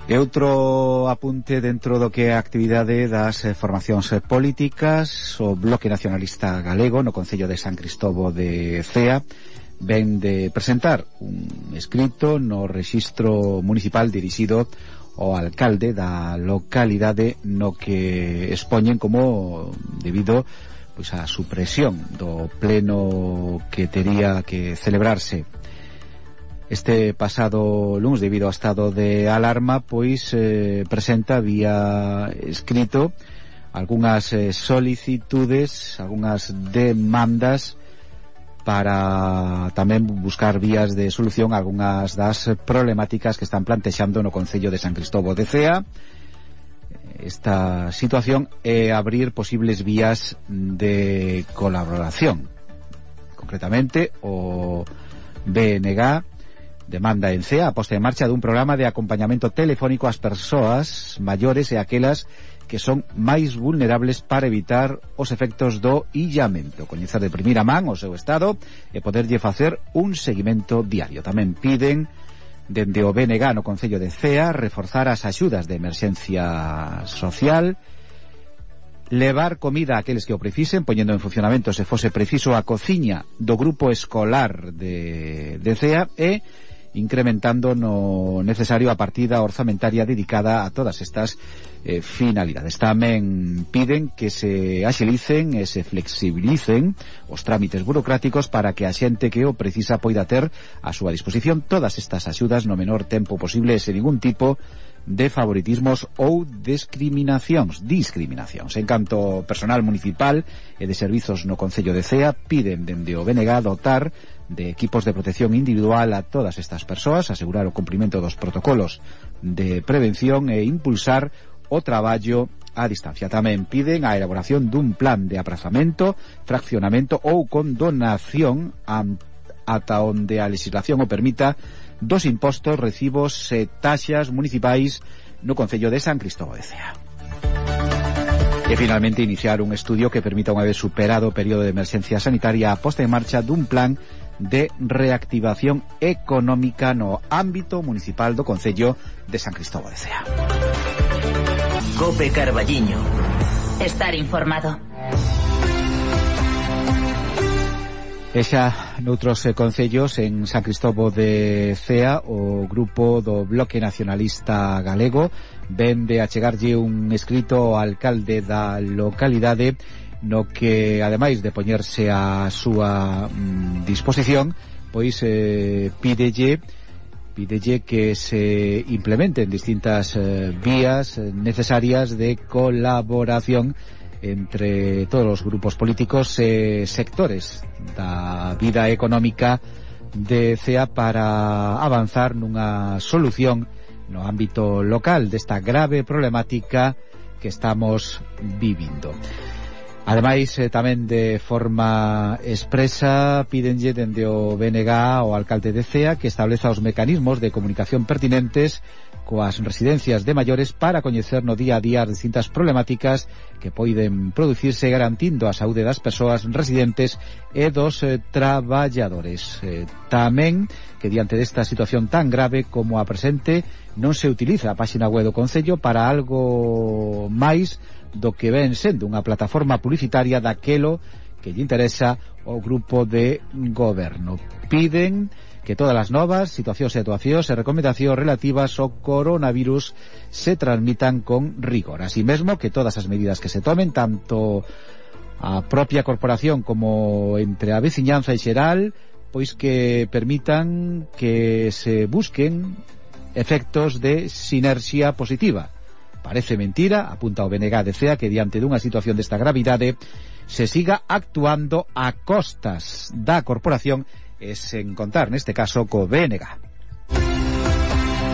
E outro apunte dentro do que é a actividade das formacións políticas. O Bloque Nacionalista Galego no Concello de San Cristobo de Cea ven de presentar un escrito no rexistro municipal dirixido ao alcalde da localidade, no que expoñen como debido pois a supresión do pleno que tería que celebrarse este pasado lunes debido ao estado de alarma, pois presenta vía escrito algunhas solicitudes, algunhas demandas para tamén buscar vías de solución a algunhas das problemáticas que están plantexando no Concello de San Cristobo de Cea. Esta situación é abrir posibles vías de colaboración. Concretamente, o BNG demanda en Cea a posta en marcha dun programa de acompañamento telefónico ás persoas maiores e aquelas que son máis vulnerables para evitar os efectos do illamento, coñecer de primeira man o seu estado e poderlle facer un seguimento diario. Tamén piden dende o BNG no Concello de Cea reforzar as axudas de emerxencia social, levar comida a aqueles que o precisen, poñendo en funcionamento, se fose preciso, a cociña do grupo escolar de Cea e incrementando no necesario a partida orzamentaria dedicada a todas estas finalidades. Tamén piden que se axilicen e se flexibilicen os trámites burocráticos para que a xente que o precisa poida ter a súa disposición todas estas axudas no menor tempo posible e sen ningún tipo de favoritismos ou discriminacións. En canto personal municipal e de servizos no Concello de Cea, piden dende o BNG dotar de equipos de protección individual a todas estas persoas, asegurar o cumprimento dos protocolos de prevención e impulsar o traballo a distancia. Tamén piden a elaboración dun plan de aprazamento, fraccionamento ou condonación ata onde a legislación o permita dos impostos, recibos e taxas municipais no Concello de San Cristobo de Cea. E finalmente iniciar un estudio que permita, unha vez superado o período de emerxencia sanitaria, a posta en marcha dun plan de reactivación económica no ámbito municipal do Concello de San Cristobo de Cea. Cope Carballiño. Estar informado. E xa noutros concellos, en San Cristobo de Cea, o grupo do Bloque Nacionalista Galego ven de achegarlle un escrito ao alcalde da localidade, no que, ademais de poñerse a súa disposición, pois pídelle que se implementen distintas vías necesarias de colaboración entre todos os grupos políticos e sectores da vida económica de Cea para avanzar nunha solución no ámbito local desta grave problemática que estamos vivindo. Ademais, tamén de forma expresa, pídenlle dende o BNG ao alcalde de Cea que estableza os mecanismos de comunicación pertinentes coas residencias de maiores para coñecer no día a día as distintas problemáticas que poiden producirse, garantindo a saúde das persoas residentes e dos traballadores. Tamén que diante desta situación tan grave como a presente non se utiliza a páxina web do Concello para algo máis do que ven sendo unha plataforma publicitaria daquelo que lle interesa ao grupo de goberno. Piden que todas as novas situacións e actuacións e recomendacións relativas ao coronavirus se transmitan con rigor. Así mesmo que todas as medidas que se tomen, tanto a propia corporación como entre a veciñanza en xeral, pois que permitan que se busquen efectos de sinerxia positiva. Parece mentira, apunta o BNG de Cea, que diante dunha situación desta gravidade se siga actuando a costas da corporación e sen contar neste caso co BNG.